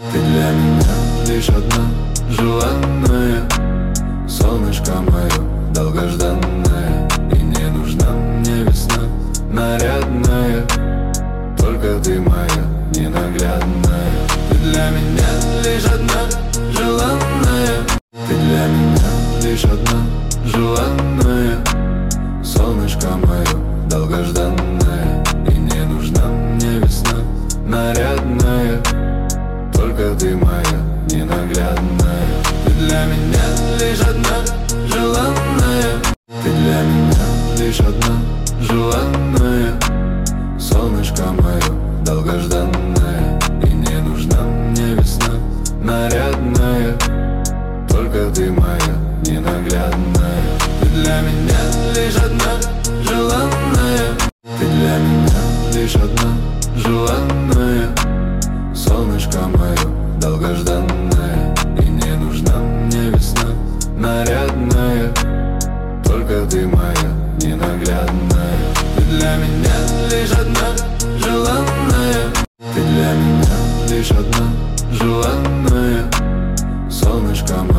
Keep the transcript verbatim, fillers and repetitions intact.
Ты для меня лишь одна желанная, солнышко мое долгожданное. И не нужна мне весна нарядная, только ты моя ненаглядная. Ты для меня лишь одна желанная, ты для меня лишь одна желанная, солнышко мое долгожданное. И не нужна мне весна нарядная, только ты моя ненаглядная. Ты для меня лишь одна желанная, ты для меня лишь одна желанная, солнышко мое долгожданное. И не нужна мне весна нарядная, только ты моя ненаглядная. Ты для меня лишь одна желанная, ты для меня лишь одна желанная, солнышко мое долгожданное. И не нужна мне весна нарядная, только ты моя ненаглядная. Ты для меня лишь одна желанная, ты для меня лишь одна желанная, солнышко мое